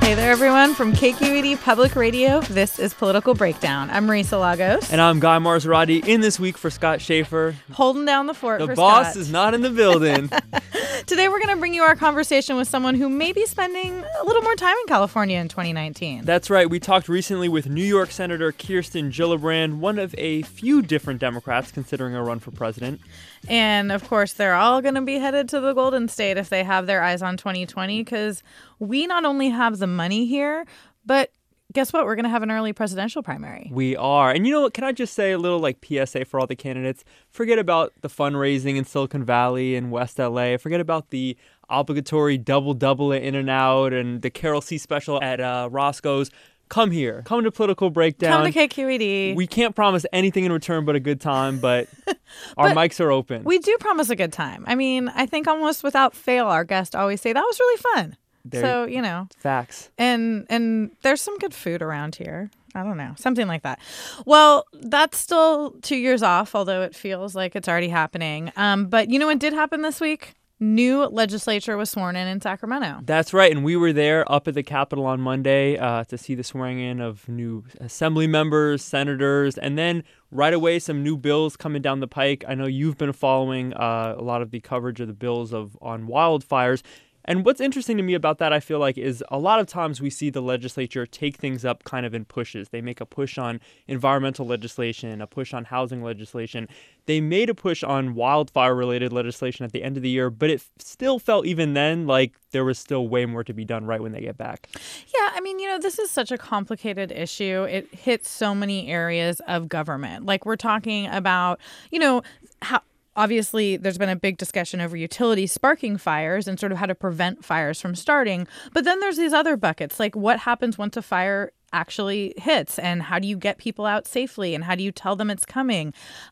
Hey there, everyone. From KQED Public Radio, this is Political Breakdown. I'm Marisa Lagos. And I'm Guy Marzorati, in this week for Scott Schaefer. Holding down the fort for The Scott. boss is not in the building. Today, we're going to bring you our conversation with someone who may be spending a little more time in California in 2019. That's right. We talked recently with New York Senator Kirsten Gillibrand, one of a few different Democrats considering a run for president. And, of course, they're all going to be headed to the Golden State if they have their eyes on 2020, because we not only have the money here, but guess what? We're going to have an early presidential primary. We are. And you know what? Can I just say a little PSA for all the candidates? Forget about the fundraising in Silicon Valley and West LA. Forget about the obligatory double at In-N-Out and the Carol C special at Roscoe's. Come here. Come to Political Breakdown. Come to KQED. We can't promise anything in return but a good time, but our mics are open. We do promise a good time. I mean, I think almost without fail, our guests always say, that was really fun. So, you know. Facts. And there's some good food around here. I don't know. Something like that. Well, that's still 2 years off, although it feels like it's already happening. But you know what did happen this week? New legislature was sworn in Sacramento. That's right. And we were there up at the Capitol on Monday to see the swearing in of new assembly members, senators, and then right away some new bills coming down the pike. I know you've been following a lot of the coverage of the bills on wildfires. And what's interesting to me about that, I feel like, is a lot of times we see the legislature take things up kind of in pushes. They make a push on environmental legislation, a push on housing legislation. They made a push on wildfire-related legislation at the end of the year, but it still felt even then like there was still way more to be done right when they get back. Yeah, I mean, you know, this is such a complicated issue. It hits so many areas of government. Like we're talking about, you know, how obviously, there's been a big discussion over utilities sparking fires and sort of how to prevent fires from starting. But then there's these other buckets, like what happens once a fire actually hits and how do you get people out safely and how do you tell them it's coming?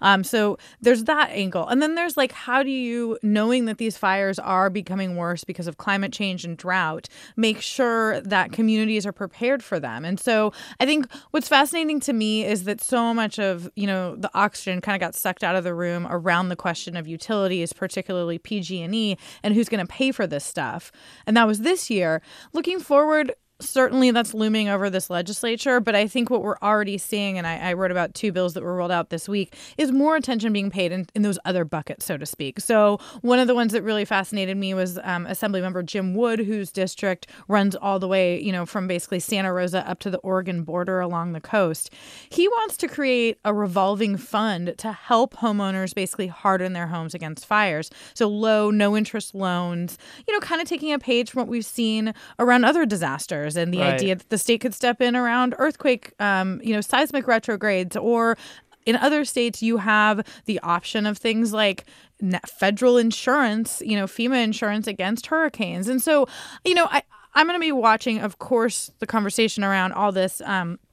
So there's that angle. And then there's like, how do you, knowing that these fires are becoming worse because of climate change and drought, make sure that communities are prepared for them? And so I think what's fascinating to me is that so much of, you know, the oxygen kind of got sucked out of the room around the question of utilities, particularly PG&E, and who's going to pay for this stuff. And that was this year. Looking forward, certainly that's looming over this legislature, but I think what we're already seeing, and I wrote about two bills that were rolled out this week, is more attention being paid in those other buckets, so to speak. So one of the ones that really fascinated me was Assemblymember Jim Wood, whose district runs all the way, you know, from basically Santa Rosa up to the Oregon border along the coast. He wants to create a revolving fund to help homeowners basically harden their homes against fires. So low, no-interest loans, you know, kind of taking a page from what we've seen around other disasters. And the idea that the state could step in around earthquake, seismic retrogrades, or in other states, you have the option of things like federal insurance, you know, FEMA insurance against hurricanes. And so, you know, I'm going to be watching, of course, the conversation around all this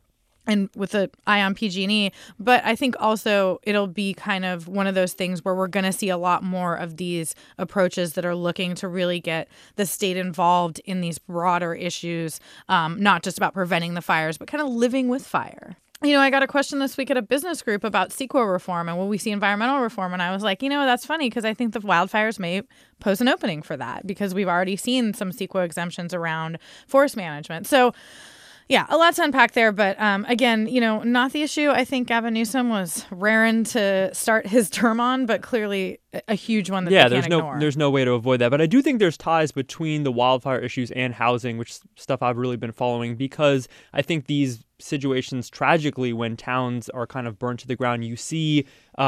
and with the eye on PG&E, but I think also it'll be kind of one of those things where we're going to see a lot more of these approaches that are looking to really get the state involved in these broader issues, not just about preventing the fires, but kind of living with fire. You know, I got a question this week at a business group about CEQA reform and will we see environmental reform? And I was like, you know, that's funny because I think the wildfires may pose an opening for that because we've already seen some CEQA exemptions around forest management. So yeah, a lot to unpack there. But again, you know, not the issue I think Gavin Newsom was raring to start his term on, but clearly a huge one that they can't ignore. There's no way to avoid that. But I do think there's ties between the wildfire issues and housing, which is stuff I've really been following, because I think these situations, tragically, when towns are kind of burned to the ground, you see,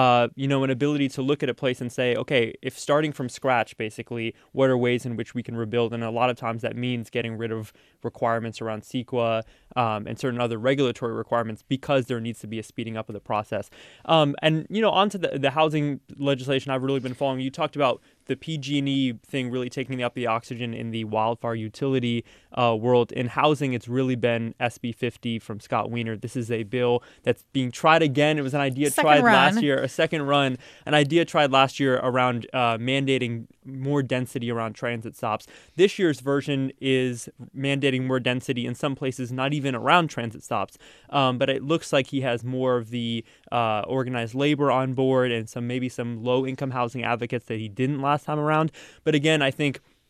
an ability to look at a place and say, okay, if starting from scratch, basically, what are ways in which we can rebuild? And a lot of times that means getting rid of requirements around CEQA and certain other regulatory requirements because there needs to be a speeding up of the process. And, you know, onto the housing legislation I've really been following. You talked about the PG&E thing really taking up the oxygen in the wildfire utility world. In housing, it's really been SB 50 from Scott Wiener. This is a bill that's being tried again. It was an idea tried last year, a second run, an idea tried last year around mandating more density around transit stops. This year's version is mandating more density in some places, not even around transit stops. But it looks like he has more of the organized labor on board and maybe some low-income housing advocates that he didn't last time around. But again, I think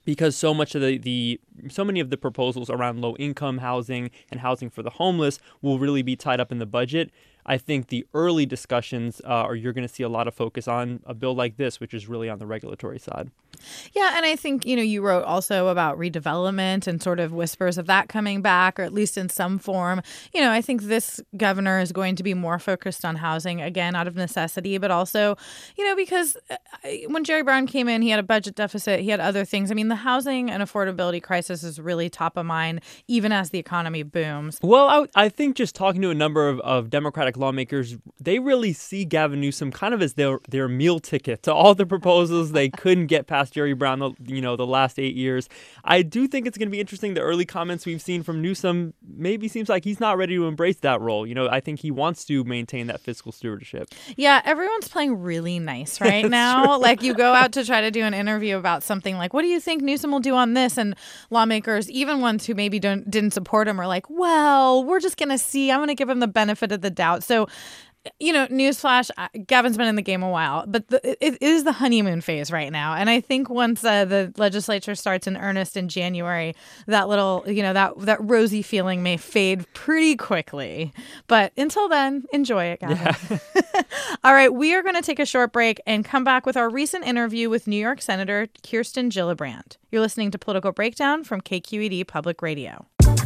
because so much of so many of the proposals around low income housing and housing for the homeless will really be tied up in the budget. I think the early discussions are you're going to see a lot of focus on a bill like this, which is really on the regulatory side. Yeah, and I think, you wrote also about redevelopment and sort of whispers of that coming back, or at least in some form. I think this governor is going to be more focused on housing, again, out of necessity, but also, because when Jerry Brown came in, he had a budget deficit, he had other things. I mean, the housing and affordability crisis is really top of mind, even as the economy booms. Well, I think just talking to a number of Democratic lawmakers, they really see Gavin Newsom kind of as their meal ticket to all the proposals they couldn't get past Jerry Brown, the last 8 years. I do think it's going to be interesting. The early comments we've seen from Newsom maybe seems like he's not ready to embrace that role. I think he wants to maintain that fiscal stewardship. Yeah, everyone's playing really nice right now. True. Like you go out to try to do an interview about something like, what do you think Newsom will do on this? And lawmakers, even ones who maybe didn't support him, are like, well, we're just going to see. I'm going to give him the benefit of the doubt. So, newsflash, Gavin's been in the game a while, but it is the honeymoon phase right now. And I think once the legislature starts in earnest in January, that little, that rosy feeling may fade pretty quickly. But until then, enjoy it, Gavin. Yeah. All right, we are going to take a short break and come back with our recent interview with New York Senator Kirsten Gillibrand. You're listening to Political Breakdown from KQED Public Radio.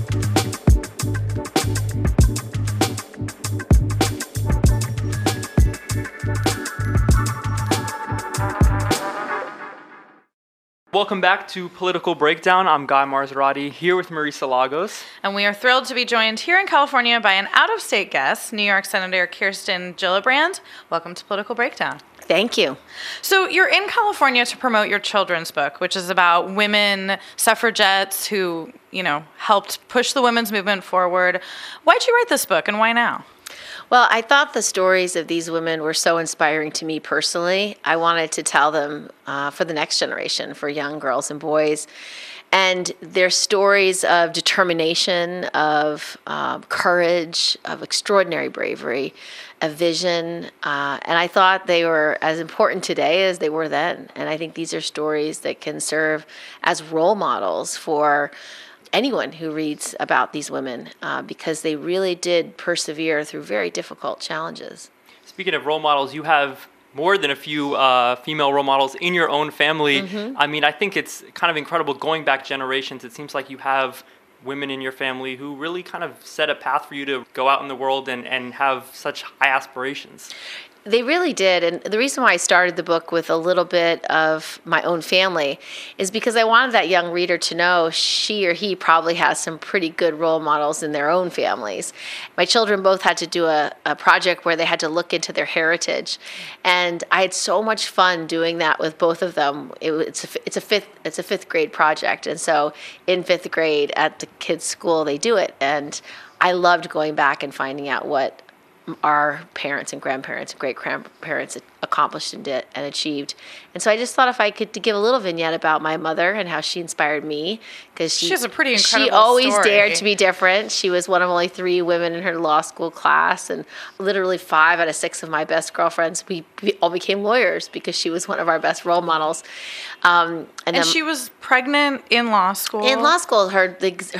Welcome back to Political Breakdown. I'm Guy Marzorati, here with Marisa Lagos. And we are thrilled to be joined here in California by an out-of-state guest, New York Senator Kirsten Gillibrand. Welcome to Political Breakdown. Thank you. So you're in California to promote your children's book, which is about women suffragettes who, helped push the women's movement forward. Why'd you write this book, and why now? Well, I thought the stories of these women were so inspiring to me personally. I wanted to tell them for the next generation, for young girls and boys. And they're stories of determination, of courage, of extraordinary bravery, of vision. And I thought they were as important today as they were then. And I think these are stories that can serve as role models for anyone who reads about these women, because they really did persevere through very difficult challenges. Speaking of role models, you have more than a few female role models in your own family. Mm-hmm. I mean, I think it's kind of incredible going back generations. It seems like you have women in your family who really kind of set a path for you to go out in the world and have such high aspirations. They really did. And the reason why I started the book with a little bit of my own family is because I wanted that young reader to know she or he probably has some pretty good role models in their own families. My children both had to do a project where they had to look into their heritage. And I had so much fun doing that with both of them. It's a fifth grade project. And so in fifth grade at the kids' school, they do it. And I loved going back and finding out what our parents and grandparents and great-grandparents accomplished and did and achieved. And so I just thought if I could give a little vignette about my mother and how she inspired me, because she has a pretty incredible She always story. Dared to be different. She was one of only 3 women in her law school class, and literally 5 out of 6 of my best girlfriends, we all became lawyers because she was one of our best role models. And she was pregnant in law school? In law school, her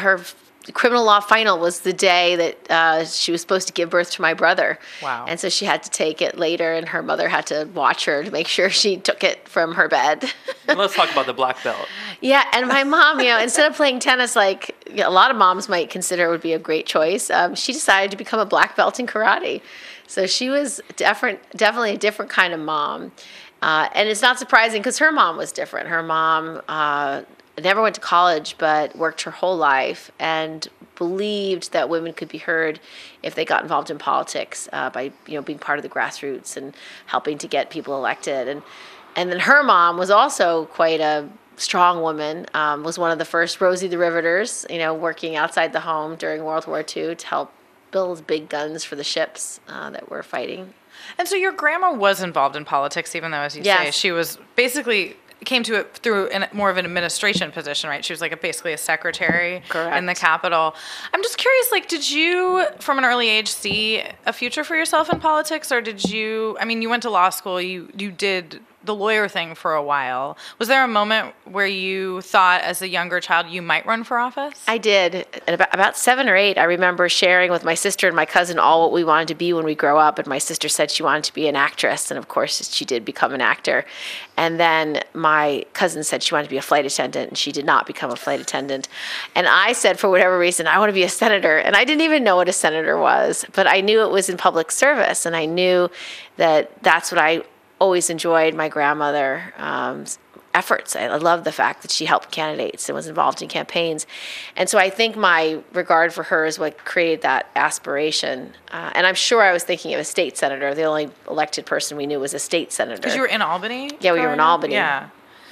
criminal law final was the day that she was supposed to give birth to my brother. Wow. And so she had to take it later, and her mother had to watch her to make sure she took it from her bed. Let's talk about the black belt. Yeah, and my mom, instead of playing tennis like a lot of moms might consider would be a great choice, she decided to become a black belt in karate. So she was definitely a different kind of mom. And it's not surprising because her mom was different. Her mom never went to college, but worked her whole life and believed that women could be heard if they got involved in politics by being part of the grassroots and helping to get people elected. And then her mom was also quite a strong woman, was one of the first Rosie the Riveters, working outside the home during World War II to help build big guns for the ships that were fighting. And so your grandma was involved in politics, even though, as you say, she was basically came to it through more of an administration position, right? She was basically a secretary Correct. In the Capitol. I'm just curious, did you, from an early age, see a future for yourself in politics, or did you? I mean, you went to law school. You did the lawyer thing for a while. Was there a moment where you thought as a younger child you might run for office? I did. At about 7 or 8, I remember sharing with my sister and my cousin all what we wanted to be when we grow up. And my sister said she wanted to be an actress. And of course, she did become an actor. And then my cousin said she wanted to be a flight attendant, and she did not become a flight attendant. And I said, for whatever reason, I want to be a senator. And I didn't even know what a senator was, but I knew it was in public service. And I knew that that's what I always enjoyed my grandmother's efforts. I love the fact that she helped candidates and was involved in campaigns. And so I think my regard for her is what created that aspiration. And I'm sure I was thinking of a state senator. The only elected person we knew was a state senator. Because you were in Albany? Yeah, we were in Albany. Yeah.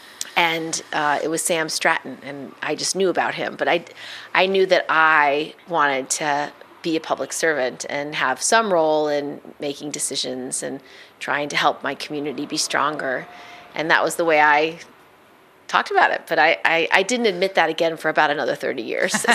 And it was Sam Stratton, and I just knew about him. But I knew that I wanted to be a public servant and have some role in making decisions and trying to help my community be stronger. And that was the way I talked about it. But I didn't admit that again for about another 30 years. So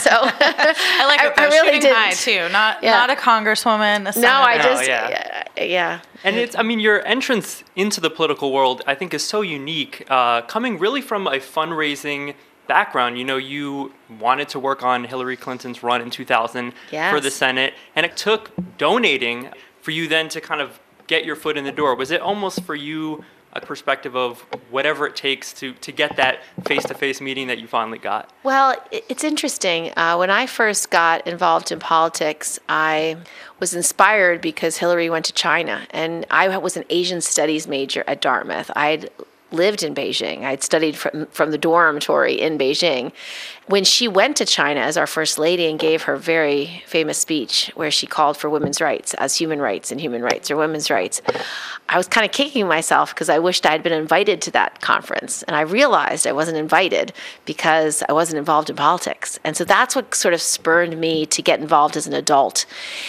I like it though. I really Shooting didn't. high too. Not a congresswoman, a senator. No, I just, yeah. And it's, I mean, your entrance into the political world, I think, is so unique, coming really from a fundraising background. You know, you wanted to work on Hillary Clinton's run in 2000 for the Senate, and it took donating for you then to kind of get your foot in the door. Was it almost for you a perspective of whatever it takes to get that face-to-face meeting that you finally got? Well, it's interesting. When I first got involved in politics, I was inspired because Hillary went to China, and I was an Asian studies major at Dartmouth. I'd lived in Beijing. I'd studied from the dormitory in Beijing. When she went to China as our first lady and gave her very famous speech where she called for women's rights as human rights and human rights are women's rights, I was kind of kicking myself because I wished I'd been invited to that conference. And I realized I wasn't invited because I wasn't involved in politics. And so that's what sort of spurred me to get involved as an adult.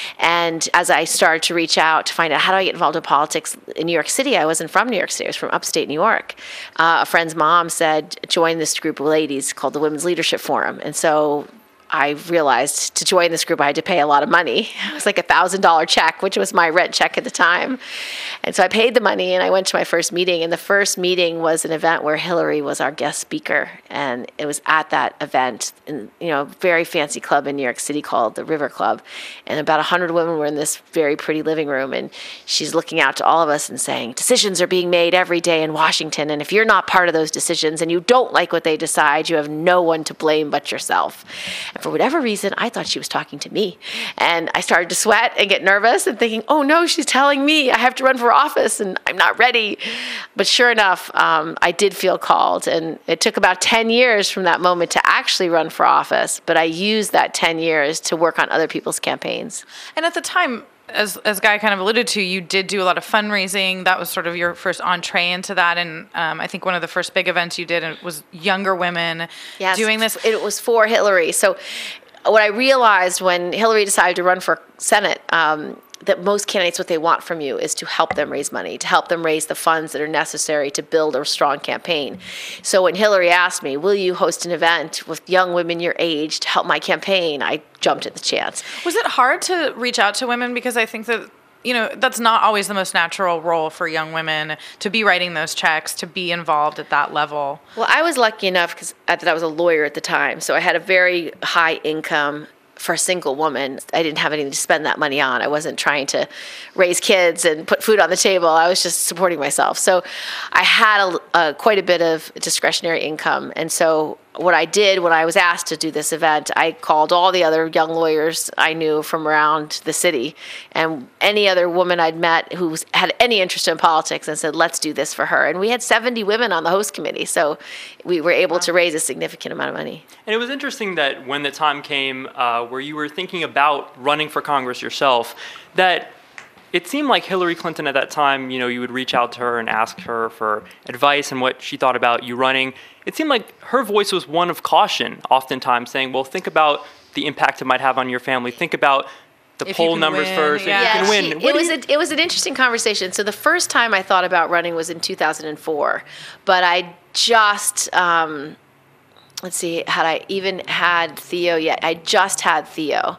And as I started to reach out to find out how do I get involved in politics in New York City, I wasn't from New York City. I was from upstate New York. A friend's mom said, join this group of ladies called the Women's Leadership Forum. And so I realized to join this group, I had to pay a lot of money. It was like $1,000 check, which was my rent check at the time. And so I paid the money and I went to my first meeting. And the first meeting was an event where Hillary was our guest speaker. And it was at that event in, a very fancy club in New York City called the River Club. And about 100 women were in this very pretty living room. And she's looking out to all of us and saying, decisions are being made every day in Washington. And if you're not part of those decisions and you don't like what they decide, you have no one to blame but yourself. And for whatever reason, I thought she was talking to me. And I started to sweat and get nervous and thinking, oh no, she's telling me I have to run for office and I'm not ready. But sure enough, I did feel called. And it took about 10 years from that moment to actually run for office. But I used that 10 years to work on other people's campaigns. And at the time, as Guy kind of alluded to, you did do a lot of fundraising. That was sort of your first entree into that. And I think one of the first big events you did was younger women doing this. It was for Hillary. So what I realized when Hillary decided to run for Senate, that most candidates, what they want from you is to help them raise money, to help them raise the funds that are necessary to build a strong campaign. So when Hillary asked me, will you host an event with young women your age to help my campaign, I jumped at the chance. Was it hard to reach out to women? Because I think that, that's not always the most natural role for young women to be writing those checks, to be involved at that level. Well, I was lucky enough because I was a lawyer at the time. So I had a very high income for a single woman. I didn't have anything to spend that money on. I wasn't trying to raise kids and put food on the table. I was just supporting myself. So I had quite a bit of discretionary income. And so what I did when I was asked to do this event, I called all the other young lawyers I knew from around the city and any other woman I'd met who had any interest in politics and said, let's do this for her. And we had 70 women on the host committee. So we were able to raise a significant amount of money. And it was interesting that when the time came where you were thinking about running for Congress yourself, that it seemed like Hillary Clinton at that time, you would reach out to her and ask her for advice and what she thought about you running. It seemed like her voice was one of caution, oftentimes saying, well, think about the impact it might have on your family. Think about the poll numbers first. Yeah. If you can win. It was an interesting conversation. So the first time I thought about running was in 2004. But I just, let's see, had I even had Theo yet? I just had Theo.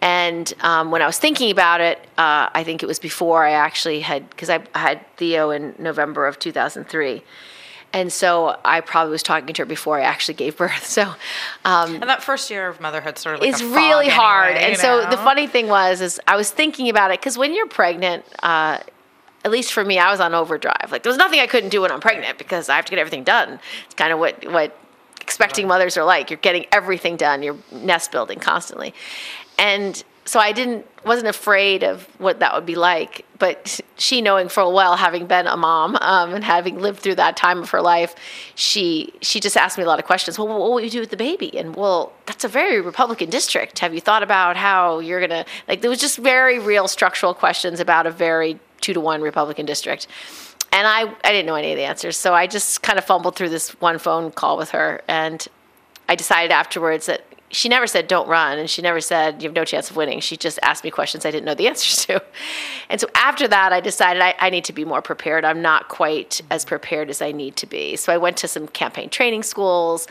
And when I was thinking about it, I think it was before I actually had, because I had Theo in November of 2003. And so I probably was talking to her before I actually gave birth. So, and that first year of motherhood sort of like it's a fog really hard. anyway, And so the funny thing is I was thinking about it, because when you're pregnant, at least for me, I was on overdrive. Like, there was nothing I couldn't do when I'm pregnant because I have to get everything done. It's kind of what expecting mothers are like. You're getting everything done. You're nest building constantly. And so I wasn't afraid of what that would be like. But she, knowing full well, having been a mom and having lived through that time of her life, she just asked me a lot of questions. Well, what will you do with the baby? And, well, that's a very Republican district. Have you thought about how you're going to, like, there was just very real structural questions about a very 2-to-1 Republican district. And I didn't know any of the answers. So I just kind of fumbled through this one phone call with her. And I decided afterwards that she never said, don't run. And she never said, you have no chance of winning. She just asked me questions I didn't know the answers to. And so after that, I decided I need to be more prepared. I'm not quite as prepared as I need to be. So I went to some campaign training schools.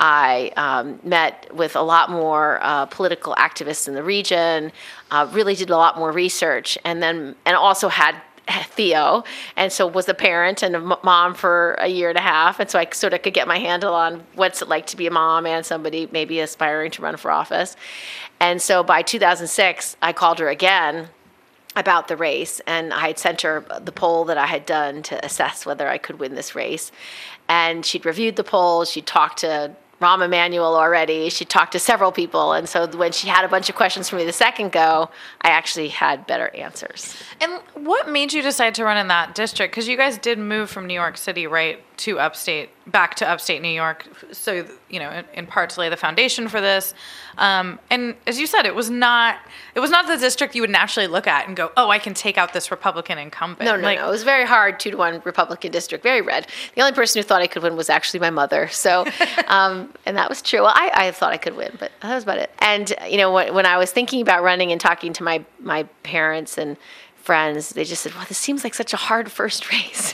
I met with a lot more political activists in the region, really did a lot more research, and also had Theo, and so was a parent and a mom for a year and a half, and so I sort of could get my handle on what's it like to be a mom and somebody maybe aspiring to run for office. And so by 2006, I called her again about the race, and I had sent her the poll that I had done to assess whether I could win this race. And she'd reviewed the poll, she'd talked to Rahm Emanuel already, she talked to several people, and so when she had a bunch of questions for me the second go, I actually had better answers. And what made you decide to run in that district? Because you guys did move from New York City, right, back to upstate New York, so, in part to lay the foundation for this. And as you said, it was not the district you would naturally look at and go, oh, I can take out this Republican incumbent. No. It was very hard, 2-to-1 Republican district, very red. The only person who thought I could win was actually my mother. So, and that was true. Well, I thought I could win, but that was about it. And, when I was thinking about running and talking to my parents and friends, they just said, well, this seems like such a hard first race.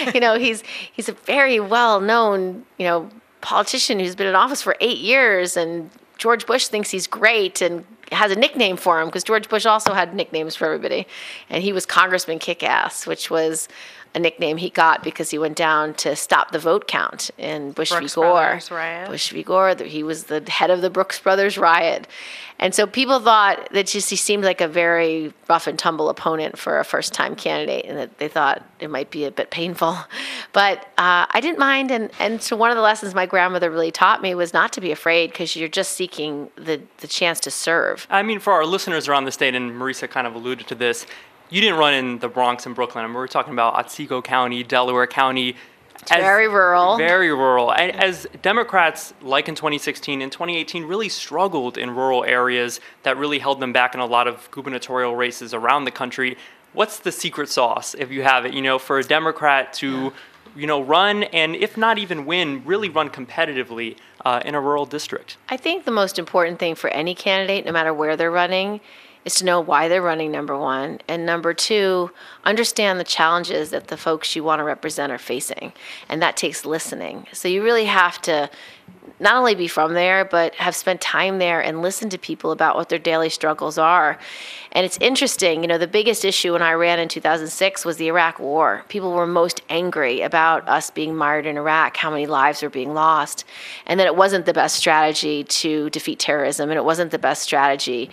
He's a very well-known, politician who's been in office for 8 years, and George Bush thinks he's great and has a nickname for him, because George Bush also had nicknames for everybody. And he was Congressman Kick-Ass, which was a nickname he got because he went down to stop the vote count in Bush v. Gore. Bush v. Gore. He was the head of the Brooks Brothers riot. And so people thought that he seemed like a very rough and tumble opponent for a first-time candidate, and that they thought it might be a bit painful. But I didn't mind, and so one of the lessons my grandmother really taught me was not to be afraid, because you're just seeking the chance to serve. I mean, for our listeners around the state, and Marisa kind of alluded to this, you didn't run in the Bronx and Brooklyn. I mean, we're talking about Otsego County, Delaware County. It's very rural. Very rural. And as Democrats, like in 2016 and 2018, really struggled in rural areas that really held them back in a lot of gubernatorial races around the country, what's the secret sauce, if you have it, for a Democrat to, run and, if not even win, really run competitively in a rural district? I think the most important thing for any candidate, no matter where they're running, is to know why they're running, number one. And number two, understand the challenges that the folks you want to represent are facing. And that takes listening. So you really have to not only be from there, but have spent time there and listen to people about what their daily struggles are. And it's interesting, the biggest issue when I ran in 2006 was the Iraq War. People were most angry about us being mired in Iraq, how many lives were being lost, and that it wasn't the best strategy to defeat terrorism, and it wasn't the best strategy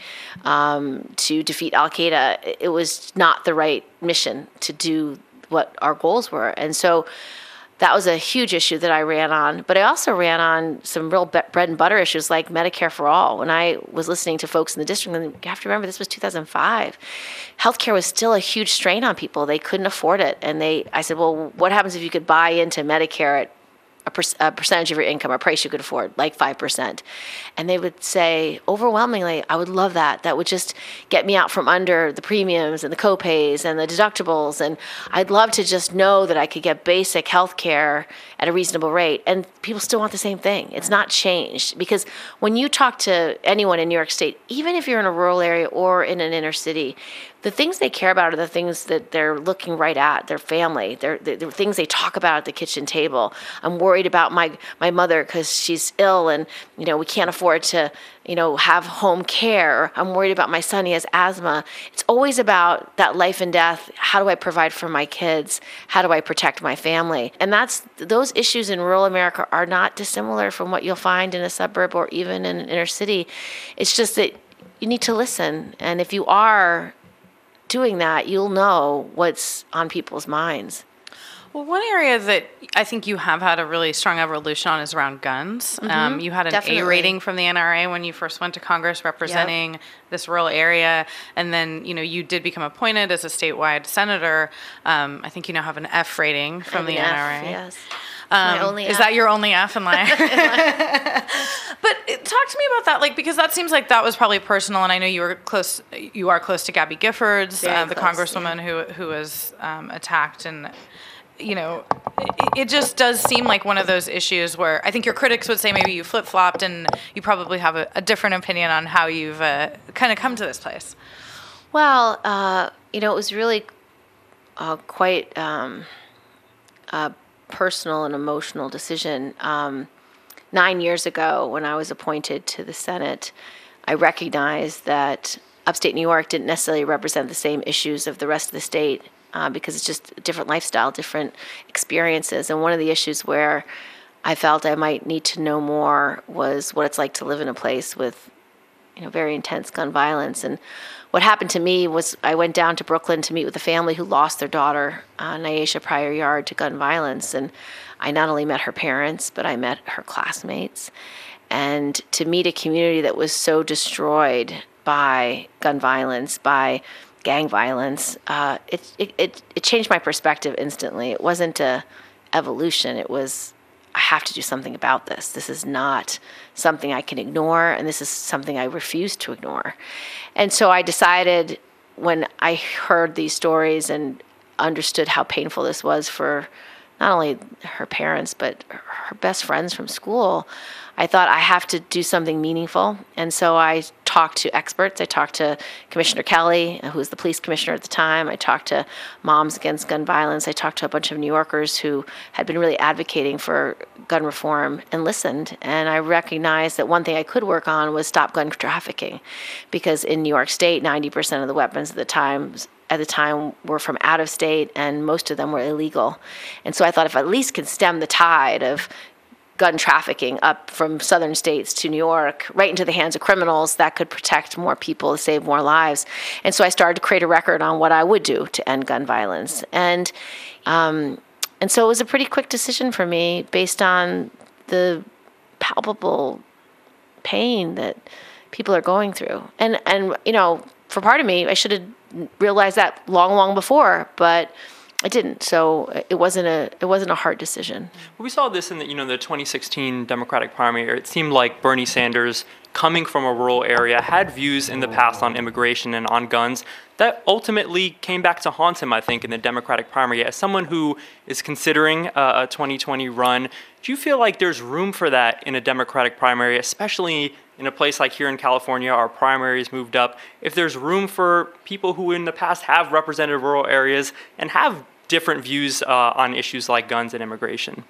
to defeat Al-Qaeda. It was not the right mission to do what our goals were. And so that was a huge issue that I ran on. But I also ran on some real bread and butter issues like Medicare for All. When I was listening to folks in the district, and you have to remember this was 2005, healthcare was still a huge strain on people. They couldn't afford it. And I said, well, what happens if you could buy into Medicare at a percentage of your income, a price you could afford, like 5%. And they would say, overwhelmingly, I would love that. That would just get me out from under the premiums and the copays and the deductibles. And I'd love to just know that I could get basic health care at a reasonable rate. And people still want the same thing. It's not changed. Because when you talk to anyone in New York State, even if you're in a rural area or in an inner city, the things they care about are the things that they're looking right at, their family, the things they talk about at the kitchen table. I'm worried about my mother because she's ill and, we can't afford to, have home care. I'm worried about my son, he has asthma. It's always about that life and death. How do I provide for my kids? How do I protect my family? And those issues in rural America are not dissimilar from what you'll find in a suburb or even in an inner city. It's just that you need to listen. And if you are doing that, you'll know what's on people's minds. Well, one area that I think you have had a really strong evolution on is around guns. Mm-hmm. You had an Definitely. A rating from the NRA when you first went to Congress representing this rural area. And then, you did become appointed as a statewide senator. I think you now have an F rating from the NRA. Yes. My only is F. that your only F in life? But talk to me about that, because that seems like that was probably personal, and I know you are close to Gabby Giffords, the congresswoman who was attacked, and it just does seem like one of those issues where I think your critics would say maybe you flip-flopped, and you probably have a different opinion on how you've kind of come to this place. Well, it was really quite a personal and emotional decision. 9 years ago, when I was appointed to the Senate, I recognized that upstate New York didn't necessarily represent the same issues of the rest of the state because it's just a different lifestyle, different experiences. And one of the issues where I felt I might need to know more was what it's like to live in a place with very intense gun violence. And what happened to me was I went down to Brooklyn to meet with a family who lost their daughter, Nyesha Pryor Yard, to gun violence. And I not only met her parents, but I met her classmates. And to meet a community that was so destroyed by gun violence, by gang violence, it changed my perspective instantly. It wasn't a evolution. It was, I have to do something about this. This is not something I can ignore, and this is something I refuse to ignore. And so I decided, when I heard these stories and understood how painful this was for not only her parents, but her best friends from school, I thought I have to do something meaningful. And so I talked to experts. I talked to Commissioner Kelly, who was the police commissioner at the time. I talked to Moms Against Gun Violence. I talked to a bunch of New Yorkers who had been really advocating for gun reform and listened. And I recognized that one thing I could work on was stop gun trafficking, because in New York State, 90% of the weapons at the time were from out of state, and most of them were illegal. And so I thought if I at least could stem the tide of gun trafficking up from southern states to New York, right into the hands of criminals, that could protect more people, save more lives. And so I started to create a record on what I would do to end gun violence. And so it was a pretty quick decision for me based on the palpable pain that people are going through. And for part of me, I should have realized that long before, but I didn't. So it wasn't a hard decision. Well, we saw this in the 2016 Democratic primary. It seemed like Bernie Sanders, coming from a rural area, had views in the past on immigration and on guns that ultimately came back to haunt him, I think, in the Democratic primary. As someone who is considering a 2020 run, do you feel like there's room for that in a Democratic primary, especially in a place like here in California, our primaries moved up, if there's room for people who in the past have represented rural areas and have different views on issues like guns and immigration?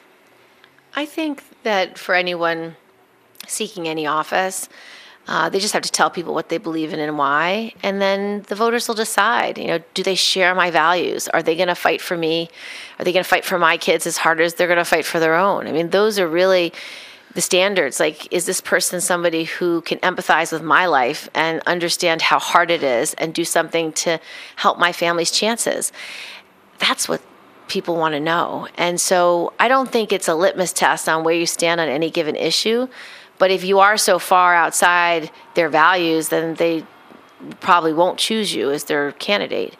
I think that for anyone seeking any office, they just have to tell people what they believe in and why, and then the voters will decide, do they share my values? Are they going to fight for me? Are they going to fight for my kids as hard as they're going to fight for their own? I mean, those are really the standards. Like, is this person somebody who can empathize with my life and understand how hard it is and do something to help my family's chances? That's what people want to know. And so I don't think it's a litmus test on where you stand on any given issue. But if you are so far outside their values, then they probably won't choose you as their candidate.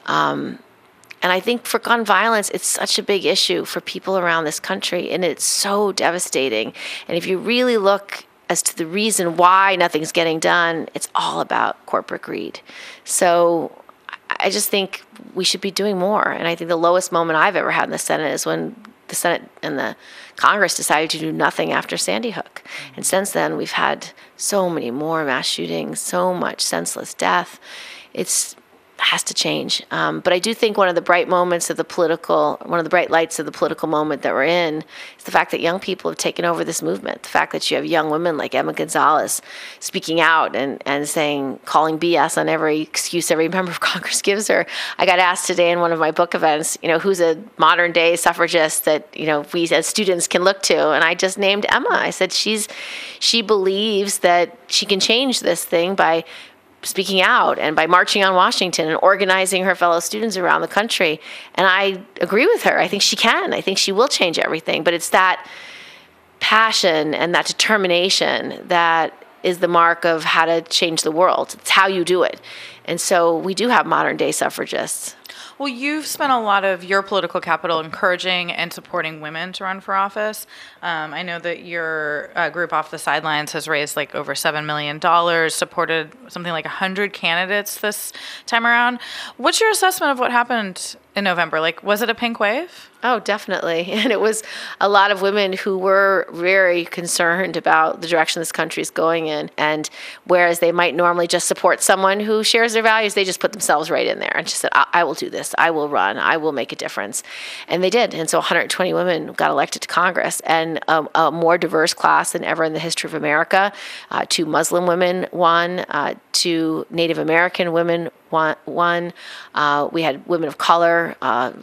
And I think for gun violence, it's such a big issue for people around this country, and it's so devastating. And if you really look as to the reason why nothing's getting done, it's all about corporate greed. So I just think we should be doing more. And I think the lowest moment I've ever had in the Senate is when the Senate and the Congress decided to do nothing after Sandy Hook. And since then, we've had so many more mass shootings, so much senseless death. It's has to change. But I do think one of the bright lights of the political moment that we're in is the fact that young people have taken over this movement. The fact that you have young women like Emma Gonzalez speaking out and saying, calling BS on every excuse every member of Congress gives her. I got asked today in one of my book events, who's a modern day suffragist that, we as students can look to. And I just named Emma. I said, she believes that she can change this thing by speaking out and by marching on Washington and organizing her fellow students around the country. And I agree with her. I think she can. I think she will change everything. But it's that passion and that determination that is the mark of how to change the world. It's how you do it. And so we do have modern day suffragists. Well, you've spent a lot of your political capital encouraging and supporting women to run for office. I know that your group Off the Sidelines has raised like over $7 million, supported something like 100 candidates this time around. What's your assessment of what happened in November? Like, was it a pink wave? Oh, definitely. And it was a lot of women who were very concerned about the direction this country is going in. And whereas they might normally just support someone who shares their values, they just put themselves right in there and just said, I will do this. I will run. I will make a difference. And they did. And so 120 women got elected to Congress, and a more diverse class than ever in the history of America. 2 Muslim women won, 2 Native American women won. We had women of color,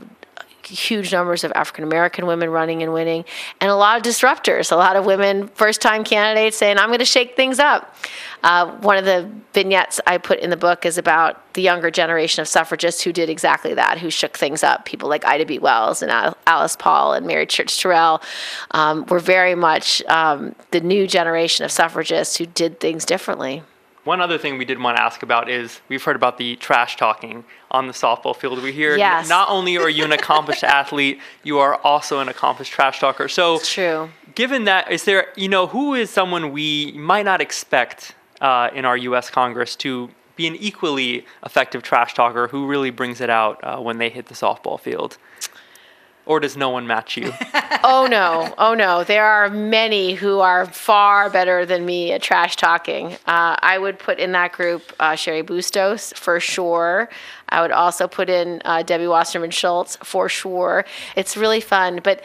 huge numbers of African-American women running and winning, and a lot of disruptors, a lot of women, first-time candidates saying, I'm going to shake things up. One of the vignettes I put in the book is about the younger generation of suffragists who did exactly that, who shook things up. People like Ida B. Wells and Alice Paul and Mary Church Terrell were very much the new generation of suffragists who did things differently. One other thing we did want to ask about is we've heard about the trash talking on the softball field. We hear not only are you an accomplished athlete, you are also an accomplished trash talker. So it's true. Given that, is there, who is someone we might not expect in our U.S. Congress to be an equally effective trash talker who really brings it out when they hit the softball field? Or does no one match you? Oh, no. There are many who are far better than me at trash talking. I would put in that group Cheri Bustos, for sure. I would also put in Debbie Wasserman Schultz, for sure. It's really fun. But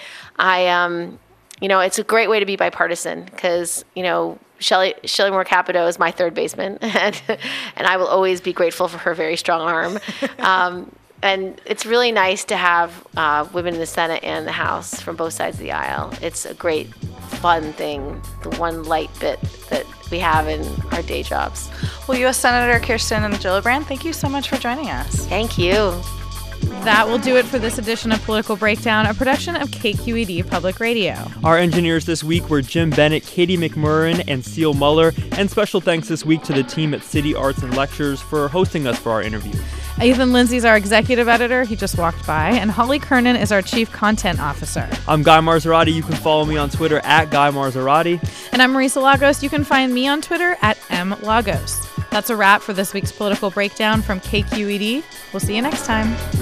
it's a great way to be bipartisan because, Shelley Moore Capito is my third baseman, and I will always be grateful for her very strong arm. And it's really nice to have women in the Senate and the House from both sides of the aisle. It's a great, fun thing, the one light bit that we have in our day jobs. Well, U.S. Senator Kirsten Gillibrand, thank you so much for joining us. Thank you. That will do it for this edition of Political Breakdown, a production of KQED Public Radio. Our engineers this week were Jim Bennett, Katie McMurrin, and Seal Muller. And special thanks this week to the team at City Arts and Lectures for hosting us for our interview. Ethan Lindsay is our executive editor. He just walked by. And Holly Kernan is our chief content officer. I'm Guy Marzorati. You can follow me on Twitter at Guy Marzorati. And I'm Marisa Lagos. You can find me on Twitter at mlagos. That's a wrap for this week's Political Breakdown from KQED. We'll see you next time.